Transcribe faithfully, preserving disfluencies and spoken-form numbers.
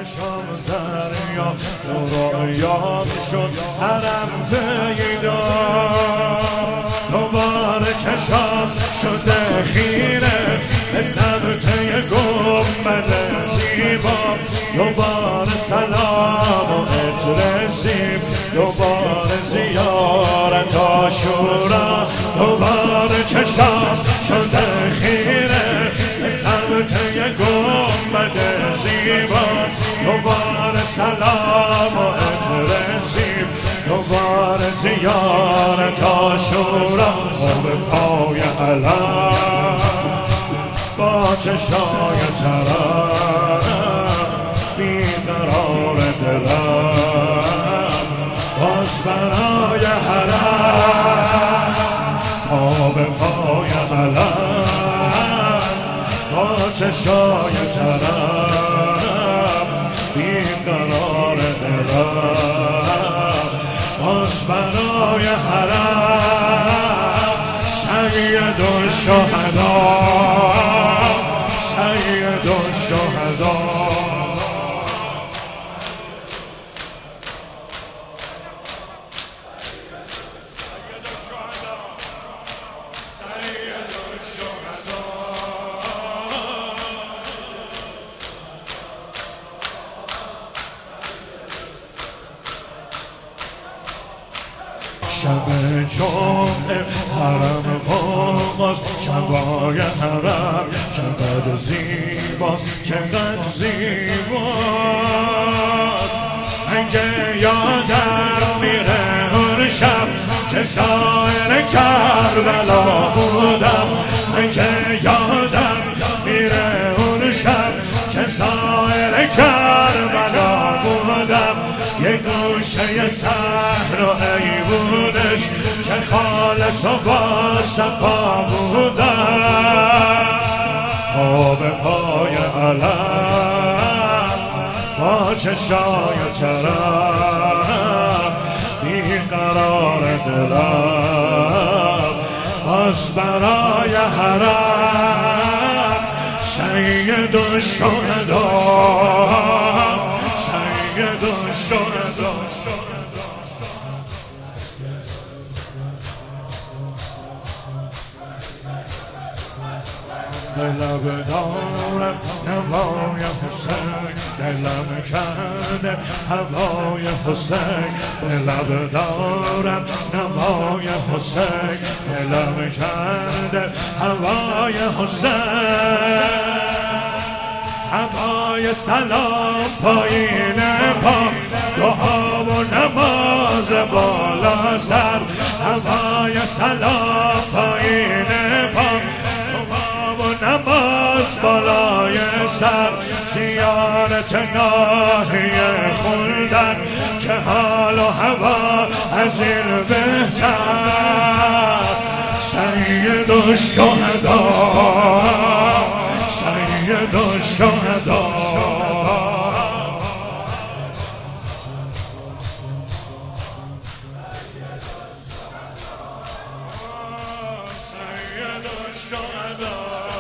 چشم دریا تو رویام شد حرم پیدا دوباره چشم شده خیره به سمت گنبد زیبا دوباره سلام و عطر سیب دوباره زیارت عاشورا دوباره چشم شده خیره به سمت گنبد زیبا دوباره سلام و عطر سیب دوباره زیارت عاشورا به پای علم با چشای ترم بیقرار دلم باز برای حرم پا به پای علم با چشای ترم بیقرار دلم باز برای حرم سید الشهدا سید الشهدا شب جمعه حرم باز شبای حرم چقدر زیبا چقدر زیبا من که یادم میره اون شب که سایر کربلا بودم من که یادم میره اون شب که سایر کربلا بودم یه گوشه صحرایی بودش که خالص و با صفا بودم پا به پای علم با چشای ترم بیقرار دلم باز برای حرم سید الشهدا سید الشهدا دلم دارم نوای حسین دلم کرده هوای حسین دلم دارم نوای حسین دلم کرده هوای حسین هوای سلام پایین پا دعا و نماز بالا سر هوای سلام پایین پا نماز بالای سر زیارت ناحیه خوندن که حال و هوا از این بهتر سید الشهدا سید الشهدا سید الشهدا